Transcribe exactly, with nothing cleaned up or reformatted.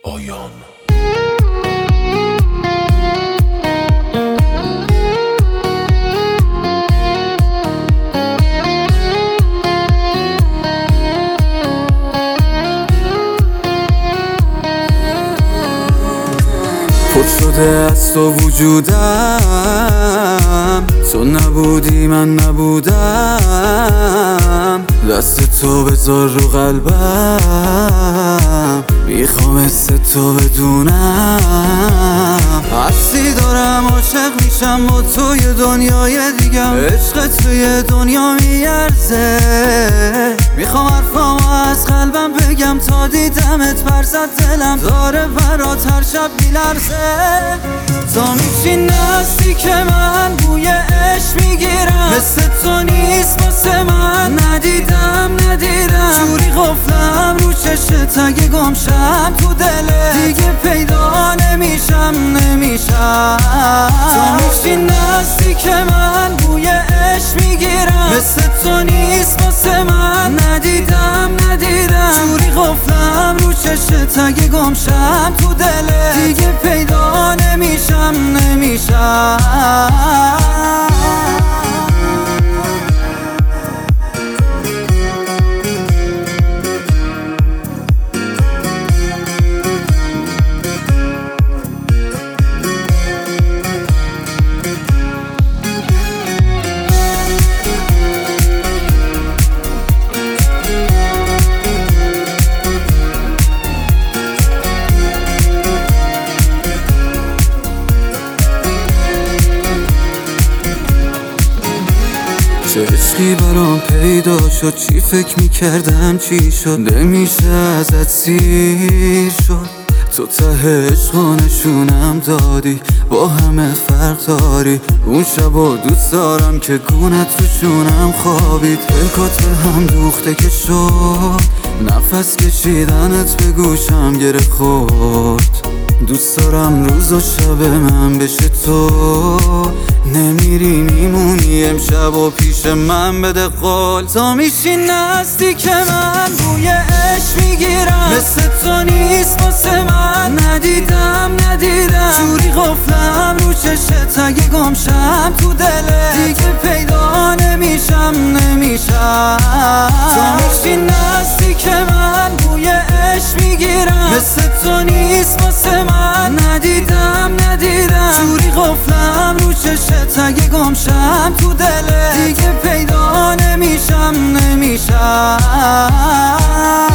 آیان. پر شده از تو وجودم، تو نبودی من نبودم. دست تو بذار رو قلبم، میخوام حس تو بدونم. حسی دارم عاشق میشم با توی دنیای دیگم. عشق توی دنیا میارزه، میخوام حرفامو از قلبم بگم تا دیدمت برزد دلم داره برات هر شب میلرزه. تا میشی نزدیک من بوی عشق میگیرم، مثل تو نیست واسه من ندیدم ندیدم. جوری قفلم رو چشت اگه گمشم تو دلت دیگه پیدا نمیشم نمیشم. تا میشی نزدیک من بوی عشق میگیرم، مثل تو نیست واسه من ندیدم ندیدم. جوری قفلم رو چشت اگه گمشم تو دلت دیگه پیدا نمیشم نمیشم. چه عشقی برام پیدا شد، چی فکر میکردم چی شد. نمیشه ازت سیر شد، تو ته عشقا نشونم دادی با همه فرق داری. اون شبا دوست دارم که گونت رو شونم خوابید. پلکات به هم دوخته که شد، نفس کشیدنت به گوشم گره خورد. دوست دارم روز و شب من بشه تو، نمیری میمونی امشب و پیش من بده قول. تا میشی نزدیک من بوی عشق میگیرم، مثل تو نیست واسه من ندیدم ندیدم. جوری قفلم رو چشت اگه گمشم تو دلت دیگه پیدا نمیشم نمیشم. تا میشی نزدیک من بوی عشق میگیرم، مثل تو نیست واسه من ندیدم ندیدم. جوری قفلم رو چشت اگه گمشم تو دلت دیگه پیدا نمیشم نمیشم.